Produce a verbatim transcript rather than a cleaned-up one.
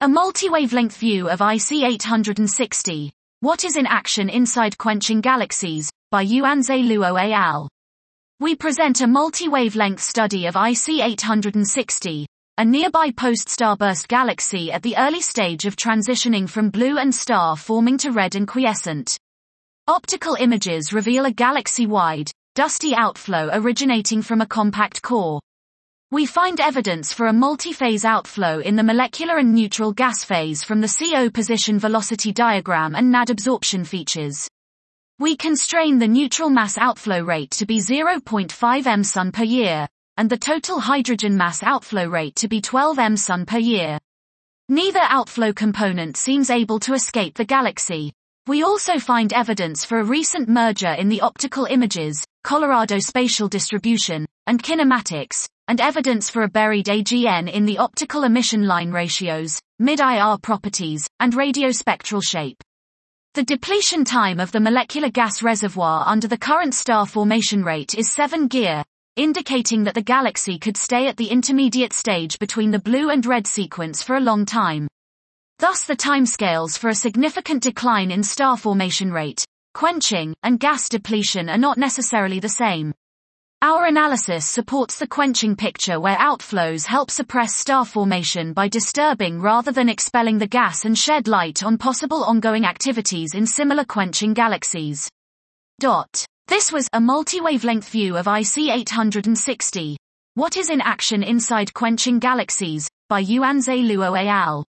A multi-wavelength view of I C eight sixty. What is in action inside quenching galaxies, by Yuanzhe Luo et al. We present a multi-wavelength study of I C eight sixty, a nearby post-starburst galaxy at the early stage of transitioning from blue and star-forming to red and quiescent. Optical images reveal a galaxy-wide, dusty outflow originating from a compact core. We find evidence for a multi-phase outflow in the molecular and neutral gas phase from the C O position velocity diagram and N A D absorption features. We constrain the neutral mass outflow rate to be zero point five meson per year, and the total hydrogen mass outflow rate to be twelve meson per year. Neither outflow component seems able to escape the galaxy. We also find evidence for a recent merger in the optical images, Colorado spatial distribution, and kinematics, and evidence for a buried A G N in the optical emission line ratios, mid-I R properties, and radiospectral shape. The depletion time of the molecular gas reservoir under the current star formation rate is seven G, indicating that the galaxy could stay at the intermediate stage between the blue and red sequence for a long time. Thus the timescales for a significant decline in star formation rate, quenching, and gas depletion are not necessarily the same. Our analysis supports the quenching picture where outflows help suppress star formation by disturbing rather than expelling the gas and shed light on possible ongoing activities in similar quenching galaxies. Dot. This was a multi-wavelength view of I C eight sixty. What is in action inside quenching galaxies, by Yuanzhe Luo et al.